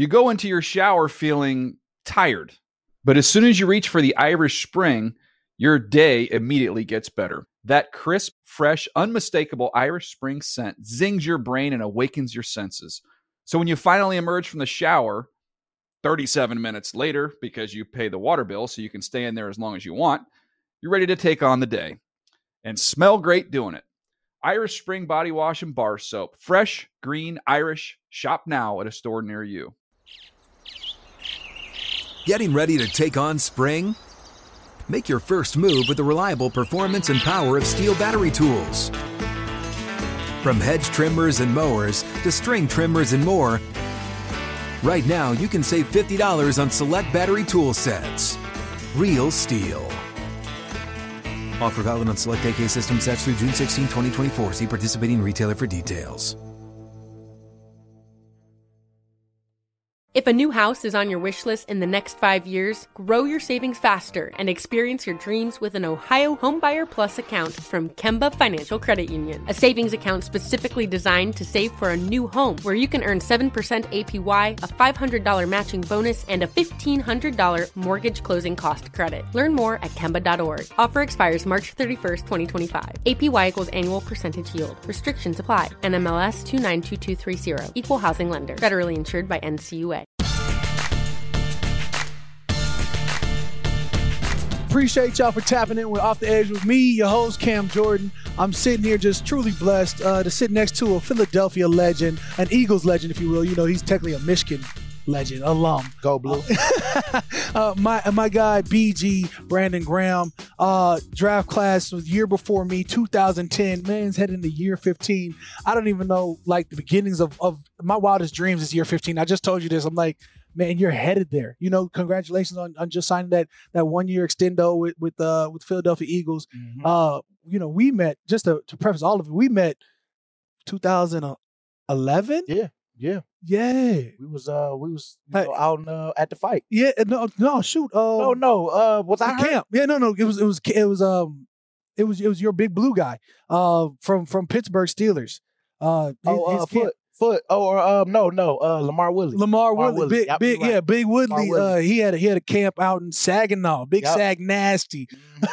You go into your shower feeling tired, but as soon as you reach for the Irish Spring, your day immediately gets better. That crisp, fresh, unmistakable Irish Spring scent zings your brain and awakens your senses. So when you finally emerge from the shower 37 minutes later, because you pay the water bill so you can stay in there as long as you want, you're ready to take on the day and smell great doing it. Irish Spring Body Wash and Bar Soap. Fresh, green, Irish. Shop now at a store near you. Getting ready to take on spring? Make your first move with the reliable performance and power of Steel battery tools. From hedge trimmers and mowers to string trimmers and more, right now you can save $50 on select battery tool sets. Real Steel. Offer valid on select AK system sets through June 16, 2024. See participating retailer for details. If a new house is on your wish list in the next 5 years, grow your savings faster and experience your dreams with an Ohio Homebuyer Plus account from Kemba Financial Credit Union. A savings account specifically designed to save for a new home where you can earn 7% APY, a $500 matching bonus, and a $1,500 mortgage closing cost credit. Learn more at Kemba.org. Offer expires March 31st, 2025. APY equals annual percentage yield. Restrictions apply. NMLS 292230. Equal housing lender. Federally insured by NCUA. Appreciate y'all for tapping in with Off the Edge with me, your host, Cam Jordan. I'm sitting here just truly blessed to sit next to a Philadelphia legend, an Eagles legend, if you will. You know, he's technically a Michigan legend, alum. Go Blue. My guy, BG, Brandon Graham, draft class was year before me, 2010. Man's heading into year 15. I don't even know, like, the beginnings of my wildest dreams is year 15. I just told you this. I'm like, man, you're headed there. You know, congratulations on just signing that 1 year extendo with Philadelphia Eagles. Mm-hmm. You know, we met, just to preface all of it, we met 2011. Yeah. We was out at the fight. Yeah, no, shoot. Was I hurt? Camp? Yeah, no. It was your big blue guy from Pittsburgh Steelers. Lamar Woodley. Lamar Woodley, Big Woodley. Woodley. He had a camp out in Saginaw, Sag Nasty,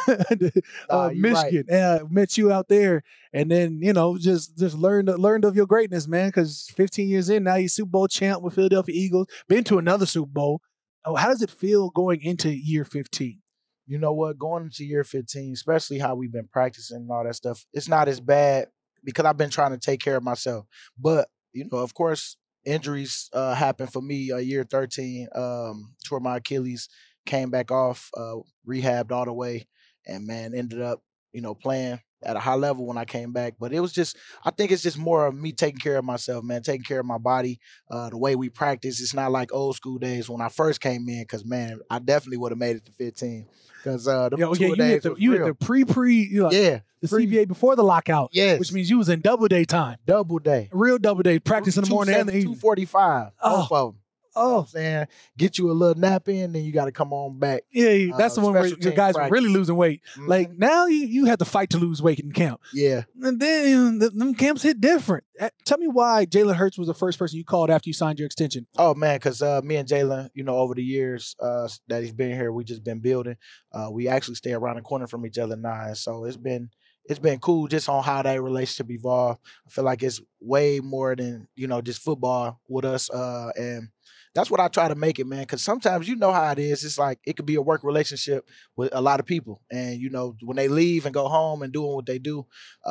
Michigan. Right. Met you out there, and then just learned of your greatness, man. Because 15 years in now, you're Super Bowl champ with Philadelphia Eagles. Been to another Super Bowl. Oh, how does it feel going into year 15? You know what? Going into year 15, especially how we've been practicing and all that stuff, it's not as bad because I've been trying to take care of myself, but. Of course, injuries happened for me year 13. Tore my Achilles, came back off, rehabbed all the way, and, man, ended up, playing at a high level when I came back. But it was I think it's just more of me taking care of myself, man, taking care of my body, the way we practice. It's not like old school days when I first came in because, man, I definitely would have made it to 15. Because you hit the pre, the CBA before the lockout, which means you was in double day time. Double day. Real double day. Practice in the morning and the evening. 2:45. Both of them. I'm saying, get you a little nap in, then you got to come on back. Yeah, that's the one where the guys were really losing weight. Mm-hmm. Like, now you have to fight to lose weight in camp. Yeah. And then them camps hit different. Tell me why Jalen Hurts was the first person you called after you signed your extension. Oh, man, because me and Jalen, over the years that he's been here, we just been building. We actually stay around the corner from each other now, and so it's been cool just on how that relationship evolved. I feel like it's way more than, just football with us. And that's what I try to make it, man, because sometimes you know how it is. It's like it could be a work relationship with a lot of people. And, when they leave and go home and doing what they do,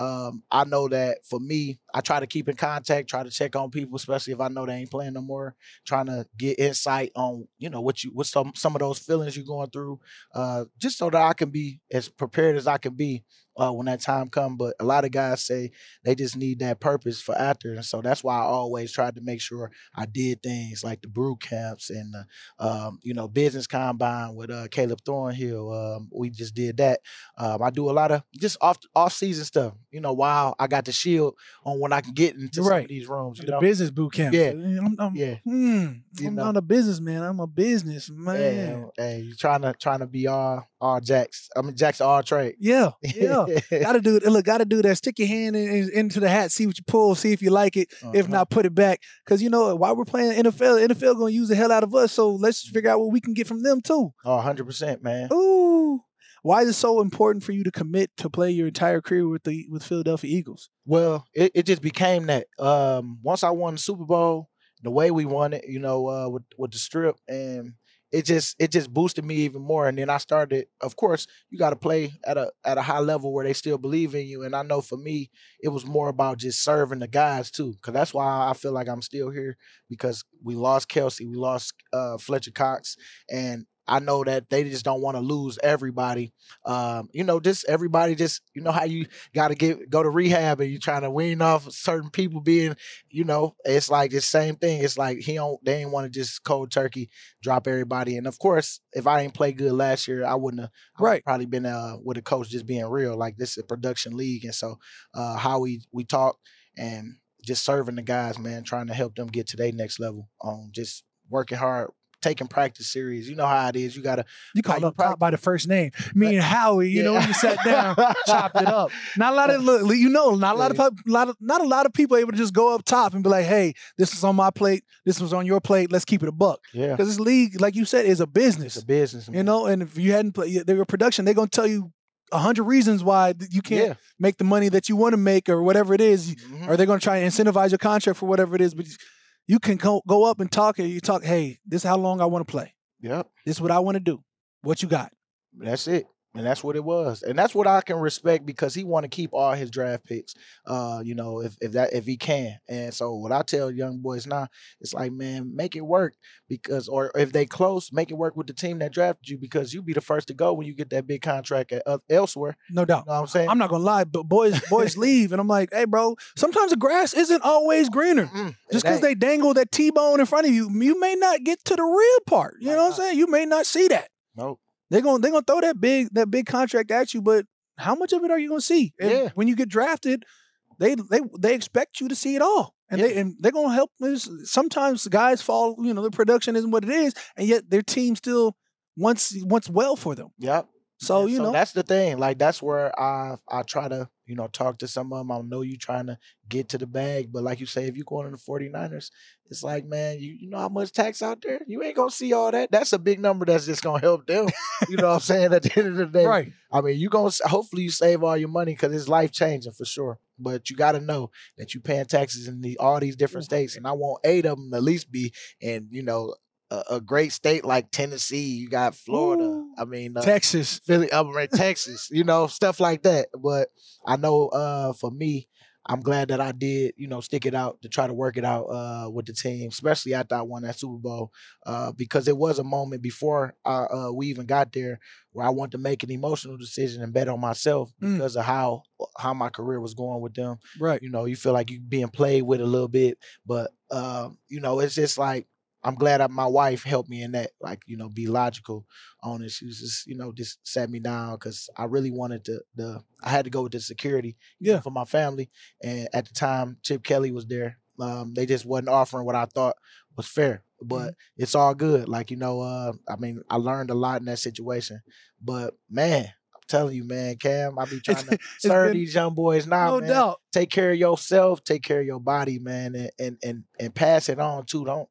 I know that for me, I try to keep in contact, try to check on people, especially if I know they ain't playing no more, trying to get insight on, what's some of those feelings you're going through, just so that I can be as prepared as I can be when that time comes. But a lot of guys say they just need that purpose for after. And so that's why I always tried to make sure I did things like the brew camps and, business combine with Caleb Thornhill. We just did that. I do a lot of just off-season stuff, while I got the shield on when I can get into some of these rooms. The business boot camp. Yeah. I'm not a businessman. I'm a businessman. Yeah. Hey, you're trying to be all all jacks. I mean, jacks all trade. Yeah. Gotta do it. Look, gotta do that. Stick your hand into the hat, see what you pull, see if you like it. If not, put it back. Because, while we're playing NFL going to use the hell out of us. So let's figure out what we can get from them, too. Oh, 100%, man. Ooh. Why is it so important for you to commit to play your entire career with Philadelphia Eagles? Well, it just became that. Once I won the Super Bowl, the way we won it, with the strip, and it just boosted me even more. And then I started, of course, you got to play at a high level where they still believe in you. And I know for me, it was more about just serving the guys too, because that's why I feel like I'm still here, because we lost Kelce, we lost Fletcher Cox, and I know that they just don't want to lose everybody. Just everybody, just, how you got to go to rehab and you're trying to wean off certain people being, it's like the same thing. It's like they ain't want to just cold turkey drop everybody. And of course, if I ain't played good last year, I wouldn't have probably been with a coach just being real. Like, this is a production league. And so how we talk and just serving the guys, man, trying to help them get to their next level, just working hard, taking practice serious. You know how it is. You call up Pop by the first name. Me and Howie, when you sat down, chopped it up. Not a lot of not a lot of people able to just go up top and be like, hey, this is on my plate, this was on your plate, let's keep it a buck. Yeah. Because this league, like you said, is a business. It's a business, man. And if you hadn't played, they were production, they're gonna tell you 100 reasons why you can't make the money that you want to make or whatever it is, or they're gonna try and incentivize your contract for whatever it is, but you can go up and talk, and you talk, hey, this is how long I want to play. Yep. This is what I want to do. What you got? That's it. And that's what it was. And that's what I can respect, because he want to keep all his draft picks, if he can. And so what I tell young boys now, it's like, man, make it work, or if they close, make it work with the team that drafted you, because you be the first to go when you get that big contract elsewhere. No doubt. You know what I'm saying? I'm not going to lie, but boys leave. And I'm like, hey, bro, sometimes the grass isn't always greener. Just because they dangle that T-bone in front of you, you may not get to the real part. You know what I'm saying? You may not see that. Nope. They're gonna throw that big contract at you, but how much of it are you gonna see? And when you get drafted, they expect you to see it all, and they're gonna help. Sometimes guys fall, their production isn't what it is, and yet their team still wants well for them. Yep. So that's the thing. Like, that's where I try to talk to some of them. I know you trying to get to the bag, but like you say, if you going to the 49ers, it's like, man, you know how much tax out there? You ain't gonna see all that. That's a big number that's just gonna help them. You know what I'm saying? At the end of the day, right? I mean, hopefully you save all your money, because it's life changing for sure. But you got to know that you paying taxes in all these different states, and I want 8 of them to at least be in a great state like Tennessee. You got Florida. Ooh. I mean, Texas, Philly, Texas. Stuff like that. But I know for me, I'm glad that I did, stick it out to try to work it out with the team, especially after I won that Super Bowl, because it was a moment before we even got there where I wanted to make an emotional decision and bet on myself because of how my career was going with them. Right. You feel like you're being played with a little bit, but it's just like, I'm glad that my wife helped me in that, like, be logical on it. She was just, just sat me down, because I really wanted I had to go with the security for my family. And at the time, Chip Kelly was there. They just wasn't offering what I thought was fair, but it's all good. Like, I learned a lot in that situation, but man, telling you, man, Cam, I be trying to serve these young boys now, no man. doubt. Take care of yourself, take care of your body, man, and pass it on too. Don't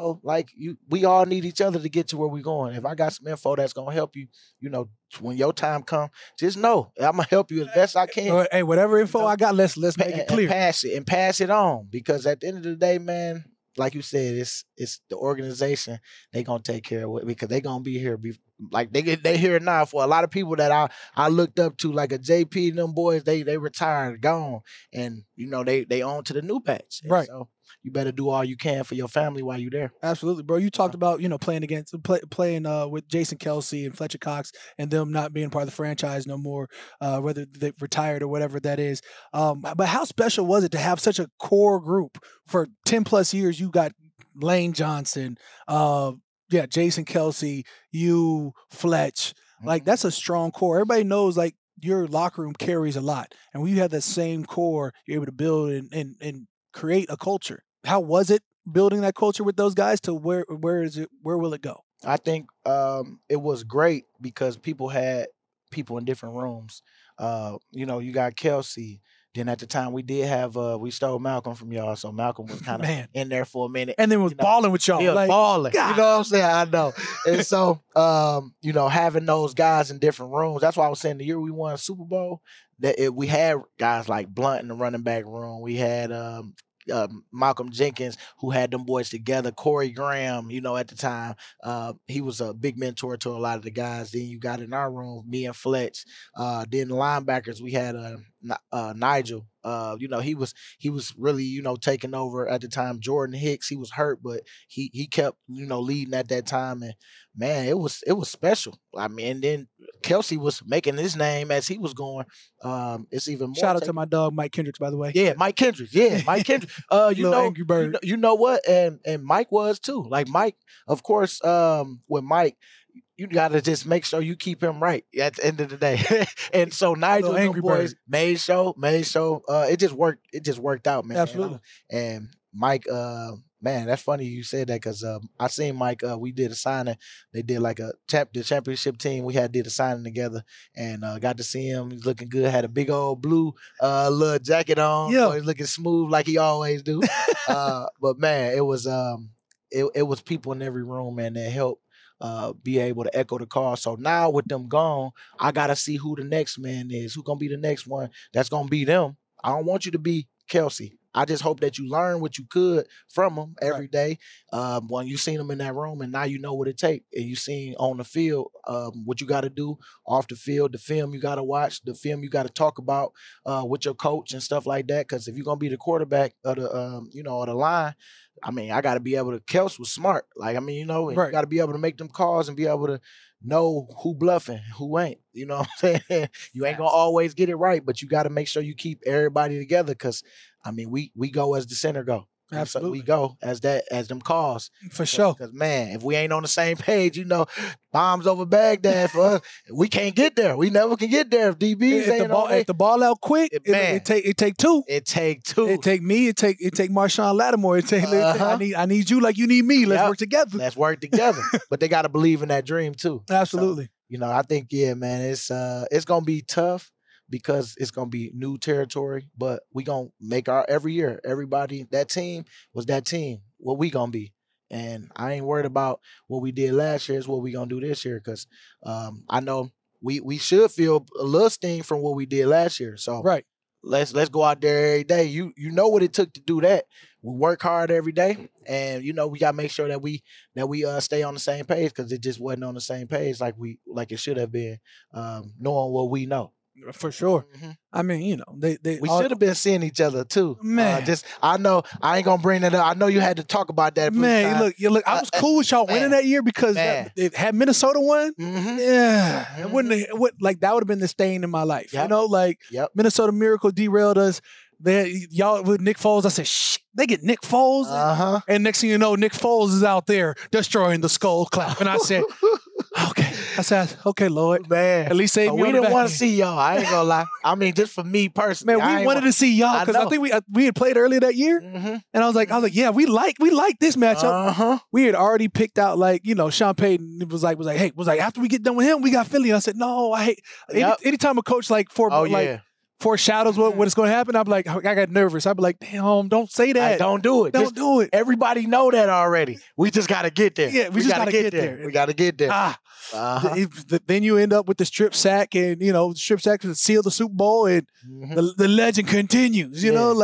we all need each other to get to where we're going. If I got some info that's gonna help you, when your time comes, just know I'm gonna help you as best I can. Hey, whatever info I got, let's make it clear. And pass it on, because at the end of the day, man, like you said, it's the organization. They gonna take care of it, because they gonna be here. Like they here now. For a lot of people that I looked up to, like a JP and them boys, they retired, gone, and they on to the new batch. Right. So you better do all you can for your family while you're there. Absolutely, bro. You talked about playing with Jason Kelce and Fletcher Cox and them not being part of the franchise no more, whether they retired or whatever that is. But how special was it to have such a core group for 10 plus years? You got Lane Johnson, Jason Kelce, you, Fletch. Like, that's a strong core. Everybody knows, like, your locker room carries a lot, and when you have that same core, you're able to build and create a culture. How was it building that culture with those guys? To where will it go? I think it was great because people had people in different rooms. You got Kelsey. Then at the time we did have we stole Malcolm from y'all, so Malcolm was kind of Man. in there for a minute. And then was balling with y'all. He was Like, balling. God. You know what I'm saying? I know. And so having those guys in different rooms, that's why I was saying the year we won Super Bowl, we had guys like Blunt in the running back room. We had Malcolm Jenkins, who had them boys together. Corey Graham, at the time, he was a big mentor to a lot of the guys. Then you got in our room, me and Fletch. Then the linebackers, we had Nigel. He was really, taking over at the time. Jordan Hicks, he was hurt, but he kept, leading at that time. And man, it was special. I mean, and then Kelsey was making his name as he was going. It's even more. Shout out to my dog Mike Kendricks, by the way. Yeah, Mike Kendricks. Yeah, Mike Kendricks. Angry bird. You know what? And Mike was too. Like Mike, of course, with Mike, you gotta just make sure you keep him right at the end of the day. And so Nigel and the boys made show. It just worked. It just worked out, man. Absolutely. And Mike, man, that's funny you said that because I seen Mike. We did a signing. They did like the championship team. We did a signing together and got to see him. He's looking good. Had a big old blue little jacket on. Yeah, so he's looking smooth like he always do. But man, it was it was people in every room, man, that helped be able to echo the call. So now with them gone, I gotta see who the next man is. Who gonna be the next one that's gonna be them. I don't want you to be Kelsey. I just hope that you learn what you could from them every day. When you seen them in that room, and now you know what it takes, and you seen on the field what you got to do off the field, the film you got to watch, the film you got to talk about with your coach and stuff like that. Because if you're gonna be the quarterback of the of the line, I mean, I got to be able to. Kels was smart, like I mean, you got to be able to make them calls and be able to know who bluffing, who ain't. You know what I'm saying? You ain't gonna always get it right, but you got to make sure you keep everybody together. Because I mean, we go as the center go. Absolutely. So we go as them calls. For sure. Because man, if we ain't on the same page, bombs over Baghdad for us, we can't get there. We never can get there if DBs ain't on. If the ball out quick, it take two. It take two. It take me. It take Marshawn Lattimore. I need you like you need me. Let's work together. Let's work together. But they got to believe in that dream too. Absolutely. So, I think man, it's gonna be tough. Because it's going to be new territory, but we going to make every year, everybody, that team was that team, what we going to be. And I ain't worried about what we did last year is what we going to do this year because I know we should feel a little sting from what we did last year. So right. Let's go out there every day. You know what it took to do that. We work hard every day, and we got to make sure that we stay on the same page because it just wasn't on the same page like it should have been, knowing what we know. For sure. Mm-hmm. I mean, we should have been seeing each other too. Man, I know I ain't gonna bring that up. I know you had to talk about that. Man, look. I was cool with y'all winning that year because had Minnesota won. Mm-hmm. Yeah, mm-hmm. That would have been the stain in my life. Yep. Minnesota Miracle derailed us. Y'all with Nick Foles, I said, shh, they get Nick Foles. Uh-huh. And next thing you know, Nick Foles is out there destroying the skull clap. And I said, okay. I said, okay, Lord. Man. At least save me. We didn't want to see y'all. I ain't gonna lie. I mean, just for me personally. Man, we wanted to see y'all because I think we had played earlier that year. Mm-hmm. And I was like, yeah, we like this matchup. Uh-huh. We had already picked out Sean Payton was like, after we get done with him, we got Philly. And I said, no, I hate anytime a coach foreshadows what is going to happen, I'm like, I got nervous. I'd be like, damn, don't say that. Don't do it. Don't do it. Everybody know that already. We just got to get there. Yeah, we just got to get there. We got to get there. Uh-huh. Then you end up with the strip sack, and the strip sack to seal the Super Bowl, and the legend continues.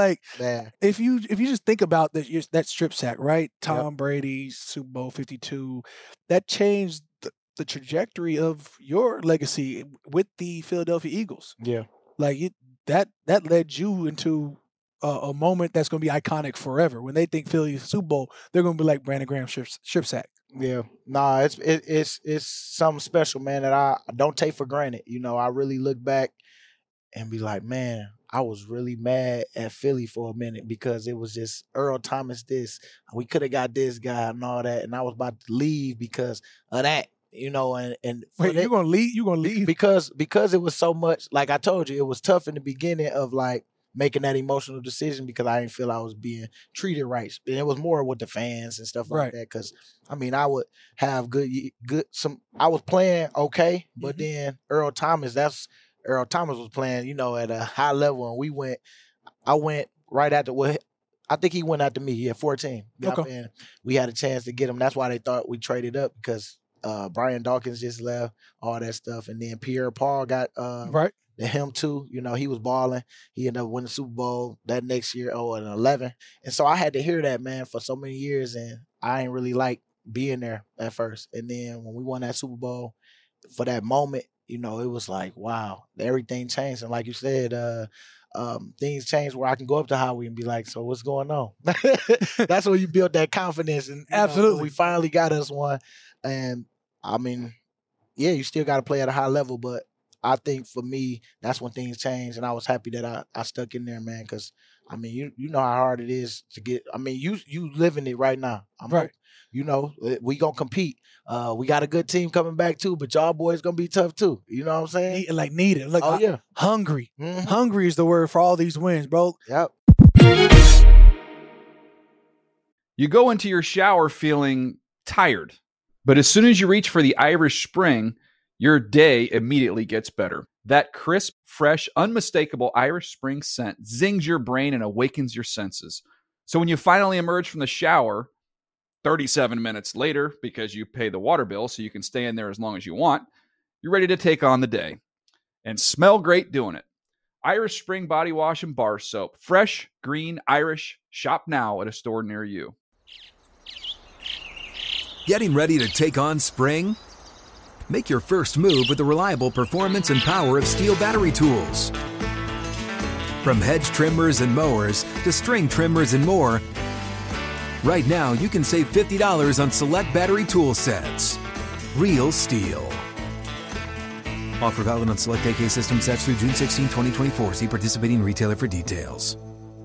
If you just think about that strip sack, right? Tom Brady, Super Bowl 52, that changed the trajectory of your legacy with the Philadelphia Eagles. Yeah. That led you into a moment that's going to be iconic forever. When they think Philly Super Bowl, they're going to be like Brandon Graham strip sack. Yeah, nah, it's something special, man, that I don't take for granted. I really look back and be like, man, I was really mad at Philly for a minute because it was just Earl Thomas this. We could have got this guy and all that, and I was about to leave because of that. And wait, you gonna leave? You gonna leave because it was so much. Like I told you, it was tough in the beginning of like making that emotional decision because I didn't feel I was being treated right. And it was more with the fans and stuff like that. Because I mean, I would have I was playing okay, but then Earl Thomas was playing, at a high level, and I went right after I think he went after me. He had 14. Okay. And we had a chance to get him. That's why they thought we traded up because Brian Dawkins just left, all that stuff. And then Pierre Paul got him too. He was balling. He ended up winning the Super Bowl that next year, in 11. And so I had to hear that, man, for so many years. And I ain't really like being there at first. And then when we won that Super Bowl, for that moment, it was like, wow, everything changed. And like you said, things changed where I can go up to Howie and be like, so what's going on? That's when you build that confidence. And absolutely, we finally got us one. And I mean, yeah, you still got to play at a high level, but I think for me, that's when things changed. And I was happy that I stuck in there, man, because I mean, you know how hard it is to get. I mean, you living it right now. We gonna compete. We got a good team coming back too, but y'all boys gonna be tough too. You know what I'm saying? Need it. Like, yeah, hungry. Mm-hmm. Hungry is the word for all these wins, bro. Yep. You go into your shower feeling tired, but as soon as you reach for the Irish Spring, your day immediately gets better. That crisp, fresh, unmistakable Irish Spring scent zings your brain and awakens your senses. So when you finally emerge from the shower, 37 minutes later, because you pay the water bill so you can stay in there as long as you want, you're ready to take on the day and smell great doing it. Irish Spring Body Wash and Bar Soap. Fresh, green, Irish. Shop now at a store near you. Getting ready to take on spring? Make your first move with the reliable performance and power of Steel battery tools. From hedge trimmers and mowers to string trimmers and more, right now you can save $50 on select battery tool sets. Real Steel. Offer valid on select AK system sets through June 16, 2024. See participating retailer for details.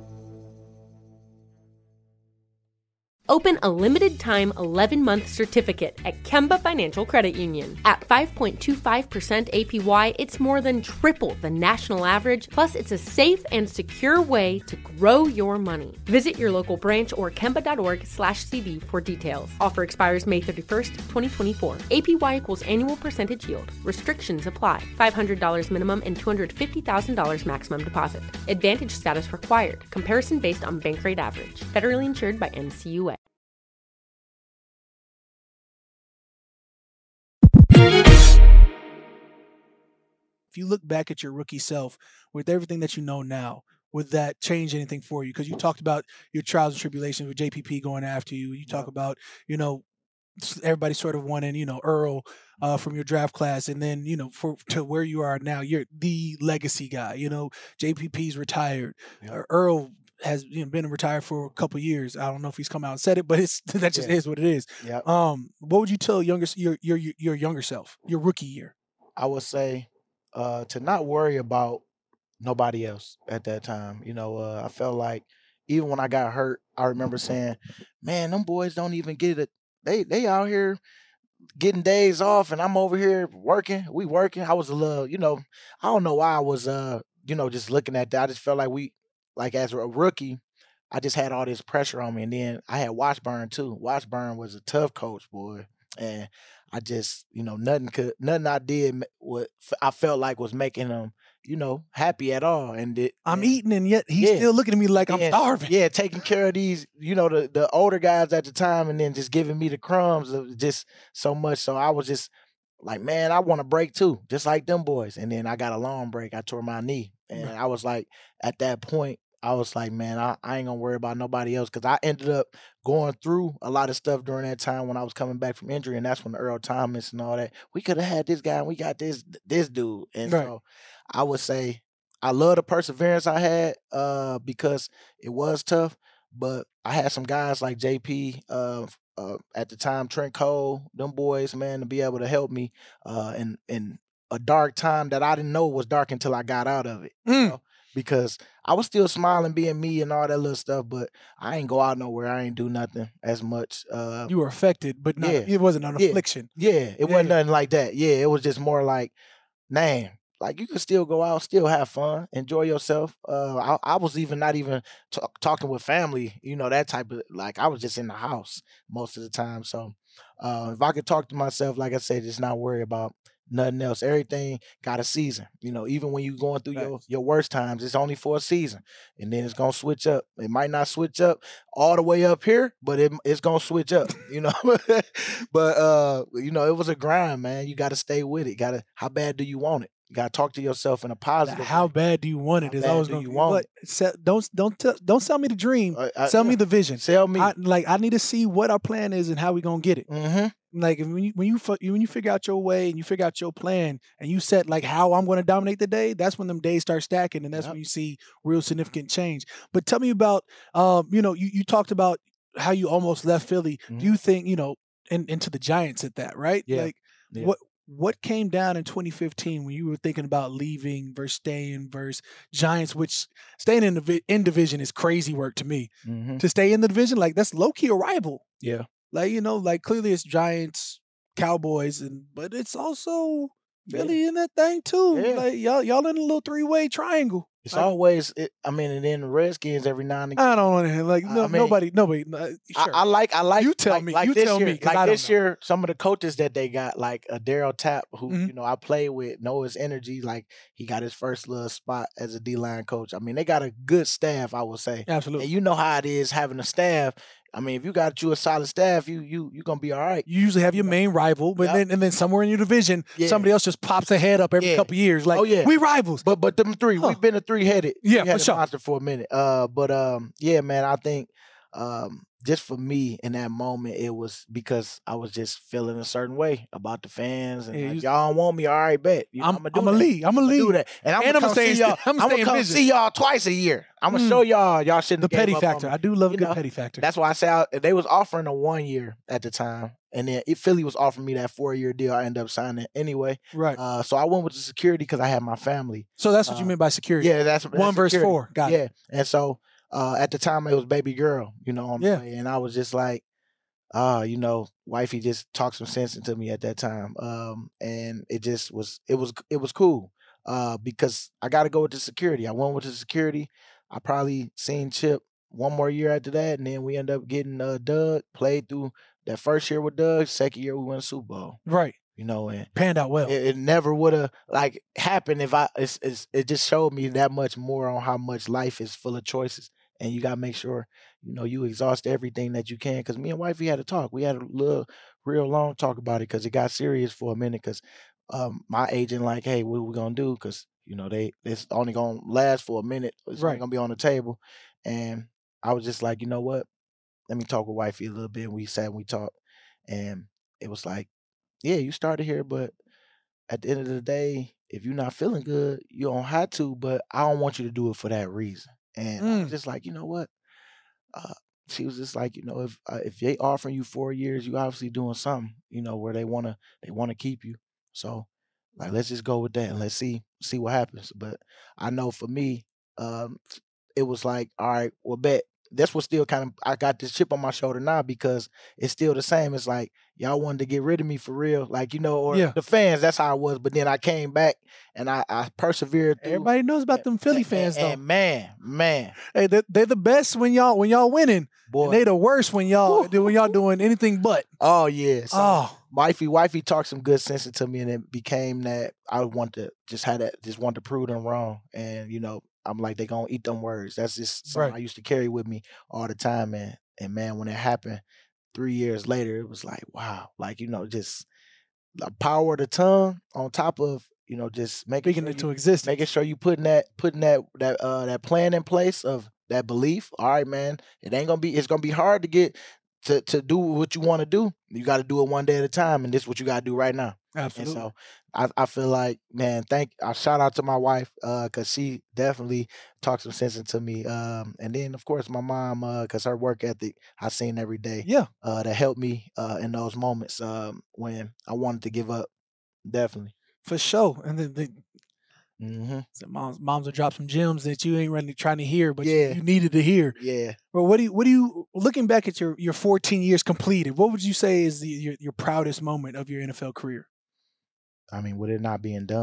Open a limited-time 11-month certificate at Kemba Financial Credit Union. At 5.25% APY, it's more than triple the national average, plus it's a safe and secure way to grow your money. Visit your local branch or kemba.org/CD for details. Offer expires May 31st, 2024. APY equals annual percentage yield. Restrictions apply. $500 minimum and $250,000 maximum deposit. Advantage status required. Comparison based on bank rate average. Federally insured by NCUA. If you look back at your rookie self with everything that you know now, would that change anything for you? Because you talked about your trials and tribulations with JPP going after you. You talk about, everybody sort of wanting, Earl from your draft class. And then, to where you are now, you're the legacy guy. JPP's retired. Yeah. Earl has been retired for a couple of years. I don't know if he's come out and said it, but that just is what it is. Yep. What would you tell your younger self, your rookie year? I would say to not worry about nobody else at that time. I felt like even when I got hurt, I remember saying, man, them boys don't even get it. They out here getting days off and I'm over here working. We working. I was a little, I don't know why I was, just looking at that. I just felt like as a rookie, I just had all this pressure on me. And then I had Washburn too. Washburn was a tough coach, boy. And I just, nothing I did what I felt like was making him, happy at all. And I'm eating, and yet he's still looking at me like I'm starving. Yeah, taking care of these, the older guys at the time, and then just giving me the crumbs of just so much. So I was just like, man, I want to break too, just like them boys. And then I got a long break. I tore my knee, and I was like, at that point, I was like, man, I ain't gonna worry about nobody else, because I ended up going through a lot of stuff during that time when I was coming back from injury, and that's when Earl Thomas and all that. We could have had this guy, and we got this dude, and so I would say I love the perseverance I had because it was tough, but I had some guys like JP at the time, Trent Cole, them boys, man, to be able to help me in a dark time that I didn't know was dark until I got out of it. Because I was still smiling, being me and all that little stuff, but I ain't go out nowhere. I ain't do nothing as much. You were affected, but it wasn't an affliction. Yeah, it wasn't nothing like that. Yeah, it was just more like, man, like you can still go out, still have fun, enjoy yourself. I was even not even talking with family, that type of, like, I was just in the house most of the time. So if I could talk to myself, like I said, just not worry about nothing else. Everything got a season. Even when you're going through your worst times, it's only for a season. And then it's gonna switch up. It might not switch up all the way up here, but it's gonna switch up, But it was a grind, man. You gotta stay with it. How bad do you want it? You gotta talk to yourself in a positive How way. bad do you want it? Is always going to be. want Don't sell me the dream. Sell me the vision. Sell me. I need to see what our plan is and how we gonna get it. Mm-hmm. Like when you figure out your way and you figure out your plan and you set like how I'm going to dominate the day, that's when them days start stacking and that's when you see real significant change. But tell me about, you talked about how you almost left Philly. Mm-hmm. Do you think, into the Giants at that, right? Yeah. Like Yeah. what came down in 2015 when you were thinking about leaving versus staying versus Giants, which staying in division is crazy work to me. Mm-hmm. To stay in the division, like that's low key a rival. Yeah. Like, like clearly it's Giants, Cowboys, but it's also Philly in that thing too. Yeah. Like y'all in a little 3-way triangle. It's always, and then the Redskins every now and again. I don't want to like nobody. Sure. I like. You tell me. Like you this tell year, me. like I this don't know. year, some of the coaches that they got, like Daryl Tapp, who I play with, know his energy. Like he got his first little spot as a D-line coach. I mean, they got a good staff, I would say. Absolutely. And you know how it is having a staff. I mean, if you got you a solid staff, you gonna be all right. You usually have your main rival, but then somewhere in your division, Yeah. somebody else just pops a head up every couple years. Like, we rivals. But them three, we've been a three-headed for sure. monster for a minute. Yeah, man, I think just for me in that moment, it was because I was just feeling a certain way about the fans and like, y'all don't want me. All right, bet. I'm gonna leave. I'm gonna leave. Do that. And I'm gonna stay. see y'all. I'm gonna come see y'all twice a year. I'm gonna show y'all shouldn't the petty gave up factor. on me. I do love a good petty factor. That's why I say they was offering a 1 year at the time, and then Philly was offering me that 4-year deal. I ended up signing anyway. Right. So I went with the security because I had my family. So that's what you meant by security. Yeah, that's 1 versus security. 4. Got it. Yeah, and so at the time it was baby girl, on the way, and I was just like, wifey just talked some sense into me at that time, and it just was cool because I got to go with the security. I went with the security. I probably seen Chip 1 more year after that, and then we ended up getting Doug. Played through that first year with Doug. Second year we won the Super Bowl. Right. And panned out well. It never would have happened if it just showed me that much more on how much life is full of choices. And you got to make sure, you exhaust everything that you can. Because me and wifey had a talk. We had a little real long talk about it because it got serious for a minute. Because my agent like, hey, what are we going to do? Because, it's only going to last for a minute. It's only going to be on the table. And I was just like, you know what? Let me talk with wifey a little bit. And we sat and we talked. And it was like, yeah, you started here. But at the end of the day, if you're not feeling good, you don't have to. But I don't want you to do it for that reason. And I was just like, you know what? She was just like, if they offering you 4 years, you obviously doing something, where they wanna keep you. So, like, let's just go with that and let's see what happens. But I know for me, it was like, all right, well, bet. That's what still kind of, I got this chip on my shoulder now because it's still the same. It's like, y'all wanted to get rid of me for real. Like, the fans, that's how it was. But then I came back and I persevered through. Everybody knows about them Philly fans, though. And man. Hey, they're the best when y'all winning. Boy. And they the worst when y'all doing anything but. Oh, yeah. So wifey talked some good sense into me, and it became that I want to just want to prove them wrong. And, I'm like, they gonna eat them words. That's just something I used to carry with me all the time, man. And man, when it happened 3 years later, it was like, wow, like, just the power of the tongue on top of, just making it into existence. Making sure you putting that plan in place of that belief. All right, man, it's gonna be hard to get to do what you want to do. You got to do it one day at a time, and this is what you got to do right now. Absolutely. And so I feel like, man, I shout out to my wife because she definitely talked some sense into me. And then, of course, my mom because her work ethic I seen every day. Yeah. That helped me in those moments when I wanted to give up. Definitely. For sure. And then so moms will drop some gems that you ain't really trying to hear, but you needed to hear. Yeah. Well, what do you looking back at your 14 years completed? What would you say is your proudest moment of your NFL career? I mean, with it not being done,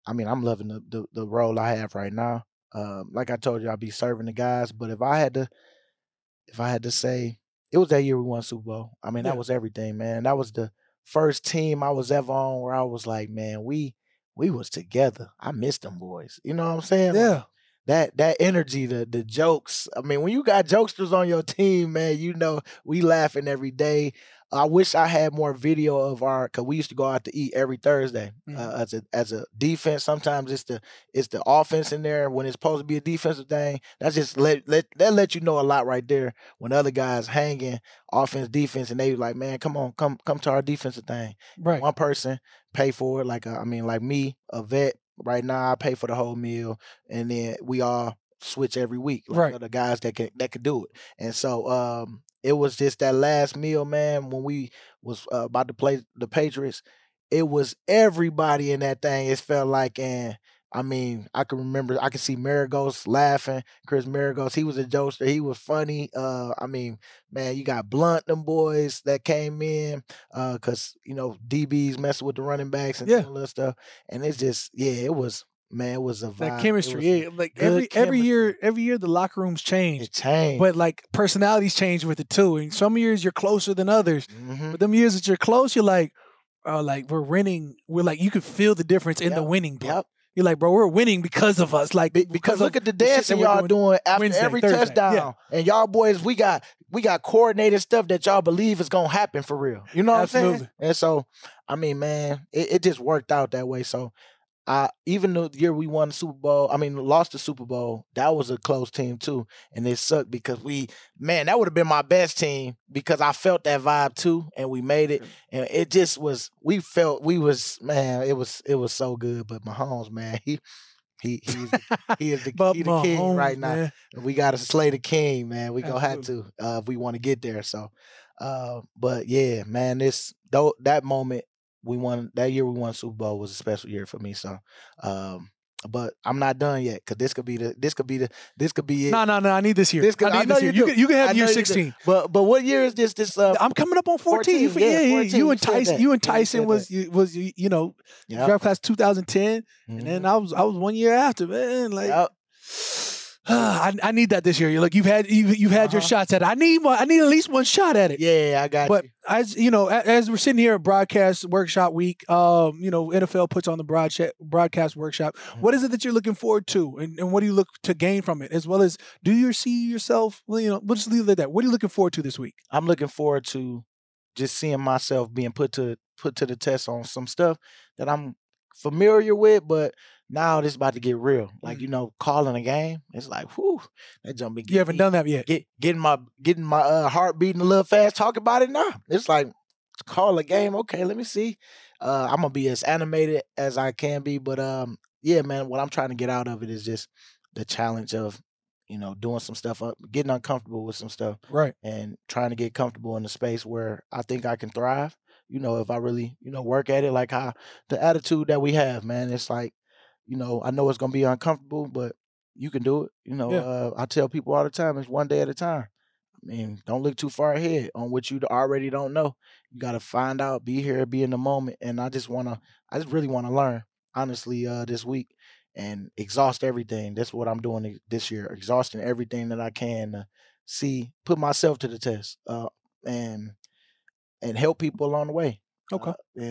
I mean, I'm loving the role I have right now. Like I told you, I'll be serving the guys. But if I had to say, it was that year we won Super Bowl. I mean, Yeah. that was everything, man. That was the first team I was ever on where I was like, man, we was together. I miss them boys. You know what I'm saying? Yeah. Like, that energy, the jokes. I mean, when you got jokesters on your team, man, you know we laughing every day. I wish I had more video of because we used to go out to eat every Thursday as a defense. Sometimes it's the offense in there when it's supposed to be a defensive thing. That's just let you know a lot right there when other guys hanging offense, defense, and they like, man, come on, come to our defensive thing. Right. One person pay for it, like me, a vet. Right now, I pay for the whole meal, and then we all switch every week. Like, Right. the guys that could do it, and so it was just that last meal, man. When we was about to play the Patriots, it was everybody in that thing. It felt like, and I mean, I can remember, I could see Maragos laughing. Chris Maragos, he was a jokester. He was funny. I mean, man, you got Blunt, them boys that came in, because DBs messing with the running backs and all that stuff. And it's just, it was. Man, it was a vibe. That chemistry, It was like good every chemistry. year the locker rooms change. It changed. But like personalities change with it too. And some years you're closer than others. Mhm. But them years that you're close, you're like we're winning. We're like, you could feel the difference in the Yep. winning part. Yep. You're like, bro, we're winning because of us. Like Because look at the shit dancing that we're y'all doing after Wednesday, every Thursday. touchdown. Yeah. And y'all boys, we got coordinated stuff that y'all believe is gonna happen for real. You know what I'm saying? Absolutely. And so, I mean, man, it just worked out that way. So even the year we won the Super Bowl, lost the Super Bowl, that was a close team too. And it sucked because that would have been my best team because I felt that vibe too, and we made it. And it just was, it was so good. But Mahomes, man, he is the king right now. Man. We got to slay the king, man. We gonna have Absolutely. to if we want to get there. So, but yeah, man, that moment that year we won Super Bowl was a special year for me. So, but I'm not done yet because this could be it. No, I need this year. I need know this year. you do. You can I have know year you do. 16. But what year is this? I'm coming up on 14. 14, yeah, 14. You and You said Tyson. that. You and Yeah, you Tyson said was Yep. draft class 2010, and Mhm. then I was 1 year after, man. Like, Yep. I need that this year. You're like, you've had your shots at it. I need at least one shot at it. Yeah, I got But you. as we're sitting here at broadcast workshop week, NFL puts on the broadcast workshop. Mm-hmm. What is it that you're looking forward to, and what do you look to gain from it, as well as do you see yourself? Well, we'll just leave it at that. What are you looking forward to this week? I'm looking forward to just seeing myself being put to the test on some stuff that I'm familiar with, but now it's about to get real. Like, calling a game, it's like, whew, that jump be You haven't done that yet. getting my heart beating a little fast. Talk about it now. It's like, call a game. Okay, let me see. I'm gonna be as animated as I can be, but yeah, man, what I'm trying to get out of it is just the challenge of doing some stuff up, getting uncomfortable with some stuff, Right. and trying to get comfortable in a space where I think I can thrive. If I really work at it, like how the attitude that we have, man, it's like, I know it's gonna be uncomfortable, but you can do it. I tell people all the time, it's one day at a time. Don't look too far ahead on what you already don't know. You got to find out, be here, be in the moment. And I just really want to learn, honestly, this week and exhaust everything. That's what I'm doing this year, exhausting everything that I can to put myself to the test, and help people along the way. Okay.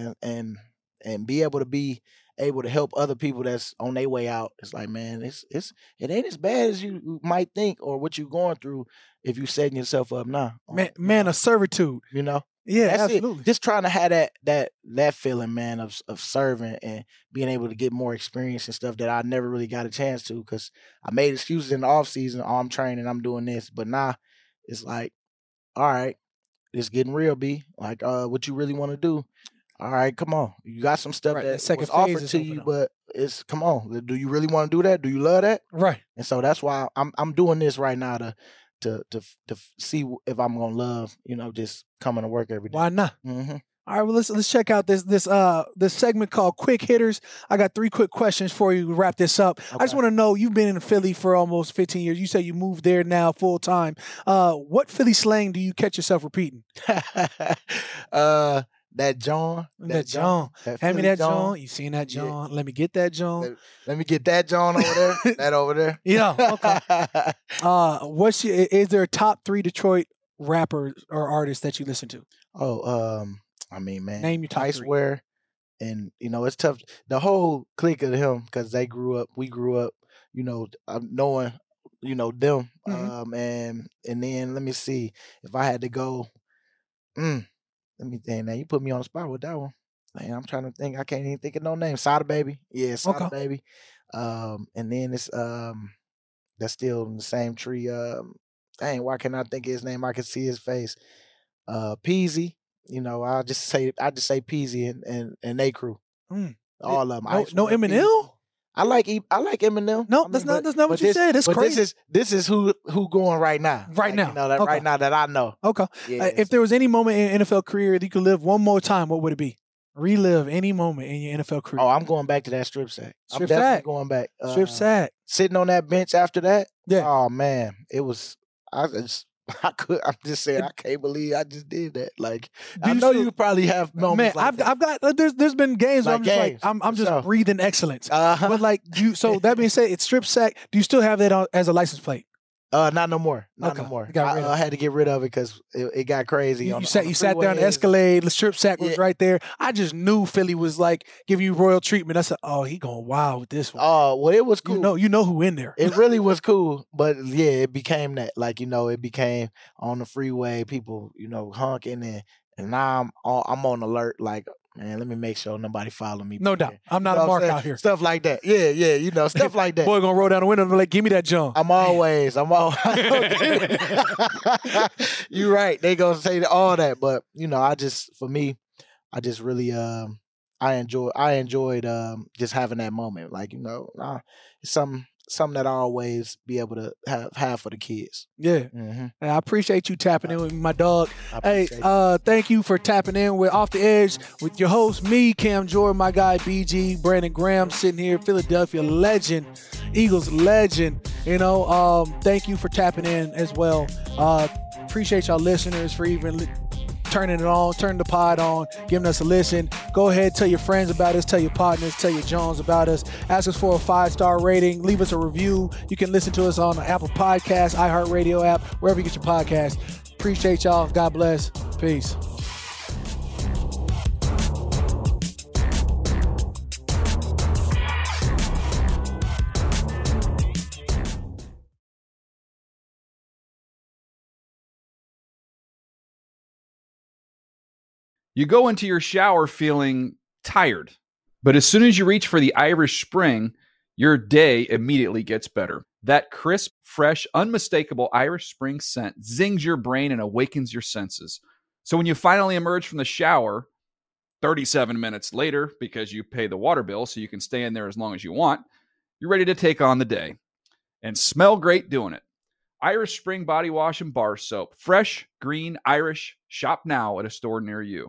And be able to help other people that's on their way out. It's like, man, it ain't as bad as you might think or what you're going through if you setting yourself up now. Man, a servitude. Yeah, That's absolutely. it. Just trying to have that feeling, man, of serving and being able to get more experience and stuff that I never really got a chance to because I made excuses in the off season. Oh, I'm training, I'm doing this, but now it's like, all right, it's getting real, B. Like, what you really want to do? All right, come on. You got some stuff Right, that that second was phase offered is to open you, up. but come on. Do you really want to do that? Do you love that? Right. And so that's why I'm doing this right now to see if I'm gonna love, just coming to work every day. Why not? Mm-hmm. All right, well let's check out this segment called Quick Hitters. I got 3 quick questions for you to wrap this up. I just Okay. want to know, you've been in Philly for almost 15 years. You say you moved there now full time. What Philly slang do you catch yourself repeating? That John. Hand me that John. You seen that John? Yeah. Let me get that John. Let me get that John over there. That over there. Yeah. Okay. Is there a top 3 Detroit rappers or artists that you listen to? I mean, man. Name your top 3. Iceware, and it's tough. The whole clique of him, because we grew up, knowing, them. Mm-hmm. And then let me see if I had to go. Let me think. Now you put me on the spot with that one. Man, I'm trying to think. I can't even think of no name. Sada Baby. Yeah, Sada Baby. And then it's that's still in the same tree. Why can't I think of his name? I can see his face. Peasy. I just say Peasy and they crew. All of them. No Eminem? I like Eminem. No, that's not what you said. It's crazy. This is who going right now. Right now. Right now that I know. Okay. Yeah, if there was any moment in your NFL career that you could live one more time, what would it be? Relive any moment in your NFL career. Oh, I'm going back to that strip sack. I'm definitely going back. Strip sack. Sitting on that bench after that. Yeah. Oh man, it was. I'm just saying, I can't believe I just did that. Like, I know you probably have moments. Man, I've got. There's been games where I'm just like, I'm just breathing excellence. But like so that being said, it's strip sack. Do you still have that as a license plate? Not no more. Not no more. I had to get rid of it because it got crazy. You sat down the Escalade. The strip sack was right there. I just knew Philly was like giving you royal treatment. I said, "Oh, he going wild with this one." Oh, well, it was cool. You know who in there. It really was cool, but yeah, it became that. Like it became on the freeway, people honking and now I'm on alert. Like, man, let me make sure nobody follow me. No doubt. I'm not a mark out here. Stuff like that. Yeah, stuff like that. Boy gonna roll down the window and be like, give me that jump. I'm always. You're right. They gonna say all that. But, I just really, I enjoyed just having that moment. Like, it's something that I always be able to have for the kids. Yeah. Mm-hmm. And I appreciate you tapping in with me, my dog. Hey, thank you for tapping in with Off the Edge with your host, me, Cam Jordan, my guy, BG, Brandon Graham, sitting here, Philadelphia legend, Eagles legend. Thank you for tapping in as well. Appreciate y'all listeners for even turning the pod on, giving us a listen. Go ahead, tell your friends about us, tell your partners, tell your Jones about us. Ask us for a 5-star rating. Leave us a review. You can listen to us on the Apple Podcasts, iHeartRadio app, wherever you get your podcasts. Appreciate y'all. God bless. Peace. You go into your shower feeling tired, but as soon as you reach for the Irish Spring, your day immediately gets better. That crisp, fresh, unmistakable Irish Spring scent zings your brain and awakens your senses. So when you finally emerge from the shower, 37 minutes later, because you pay the water bill so you can stay in there as long as you want, you're ready to take on the day and smell great doing it. Irish Spring Body Wash and Bar Soap. Fresh, green, Irish. Shop now at a store near you.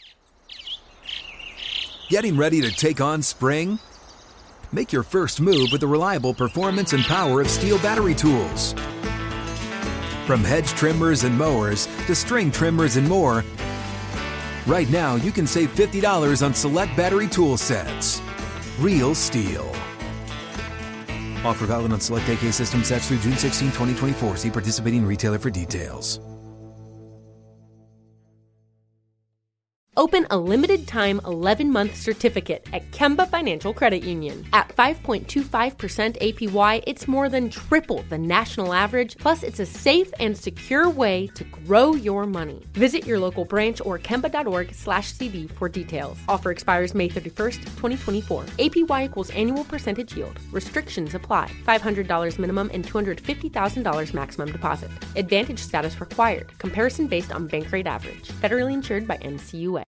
Getting ready to take on spring? Make your first move with the reliable performance and power of Steel battery tools. From hedge trimmers and mowers to string trimmers and more, right now you can save $50 on select battery tool sets. Real Steel. Offer valid on select AK system sets through June 16, 2024. See participating retailer for details. Open a limited-time 11-month certificate at Kemba Financial Credit Union. At 5.25% APY, it's more than triple the national average, plus it's a safe and secure way to grow your money. Visit your local branch or kemba.org/CD for details. Offer expires May 31st, 2024. APY equals annual percentage yield. Restrictions apply. $500 minimum and $250,000 maximum deposit. Advantage status required. Comparison based on bank rate average. Federally insured by NCUA.